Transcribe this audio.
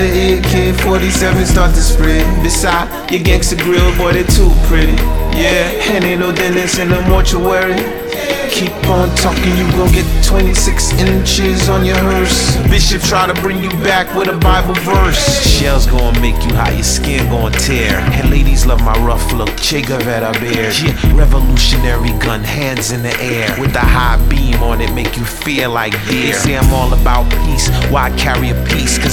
the AK-47 start to spread. Beside your gangster grill, boy, they too pretty. Yeah, and ain't no dentist in the mortuary. Keep on talking, you gon' get 26 inches on your hearse. Bishop try to bring you back with a Bible verse. Shells gon' make you hot, your skin gon' tear. And ladies love my rough look, Che Guevara beard. Yeah, revolutionary gun, hands in the air. With a high beam on it, make you feel like deer. They say I'm all about peace, why I carry a piece?